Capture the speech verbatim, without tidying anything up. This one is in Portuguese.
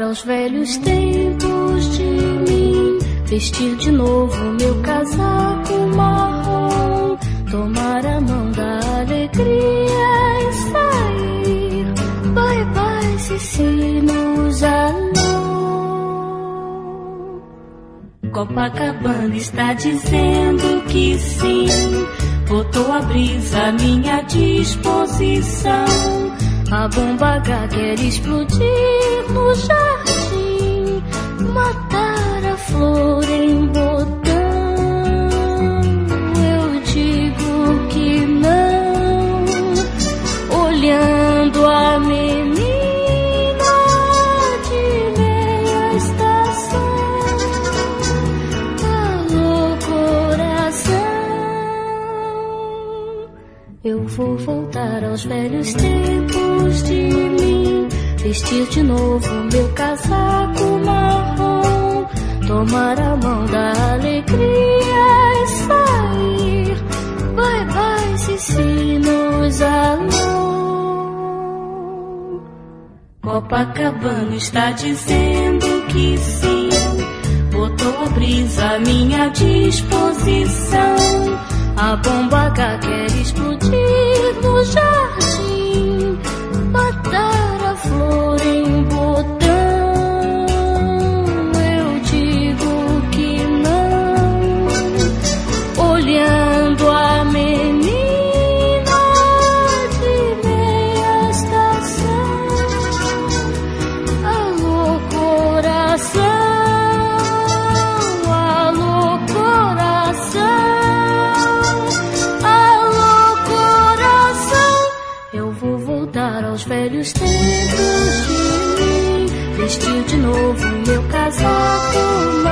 aos velhos tempos de mim, vestir de novo meu casaco marrom, tomar a mão da alegria e sair. Bye bye, Cici, nos alô. Copacabana está dizendo que sim, botou a brisa à minha disposição. A bomba H quer explodir no jardim, matar a flor em botão. Eu digo que não, olhando a menina de meia estação. Alô, coração, eu vou voltar aos velhos tempos de mim, vestir de novo meu casaco marrom, tomar a mão da alegria e sair. Bye bye, Cici, nos alô. Copacabana está dizendo que sim, botou a brisa à minha disposição. A bomba H quer explodir no jardim, matar a flor em botão. Eu digo que não, olhando a menina de meia estação. Alô, coração, alô, coração. Eu vou voltar aos velhos tempos de mim, vestir de novo meu casaco